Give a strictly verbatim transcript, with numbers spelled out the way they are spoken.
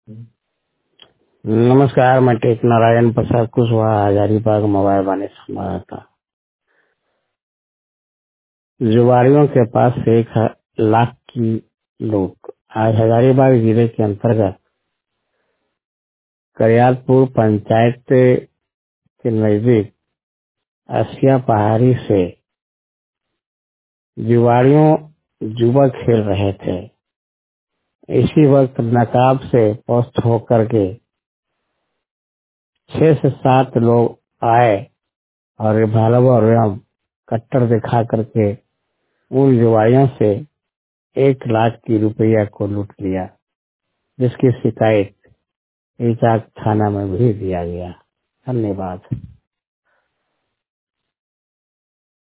नमस्कार, मैं टेक नारायण प्रसाद कुशवाहा हजारीबाग मोबाइल वाले से हमारा था। जुआरियों के पास से एक ह- लाख की लूट। आज हजारीबाग जिले के अंतर्गत करियालपुर पंचायत के नजदीक असिया पहाड़ी से जुआरियों जुआ खेल रहे थे। इसी वक्त नकाब से पोस्ट होकर के छह से सात लोग आए और रिवाल्वर एवं कट्टर दिखा करके उन जुआरियों से एक लाख की रुपया को लूट लिया, जिसकी शिकायत इचाक थाना में भी दिया गया। धन्यवाद।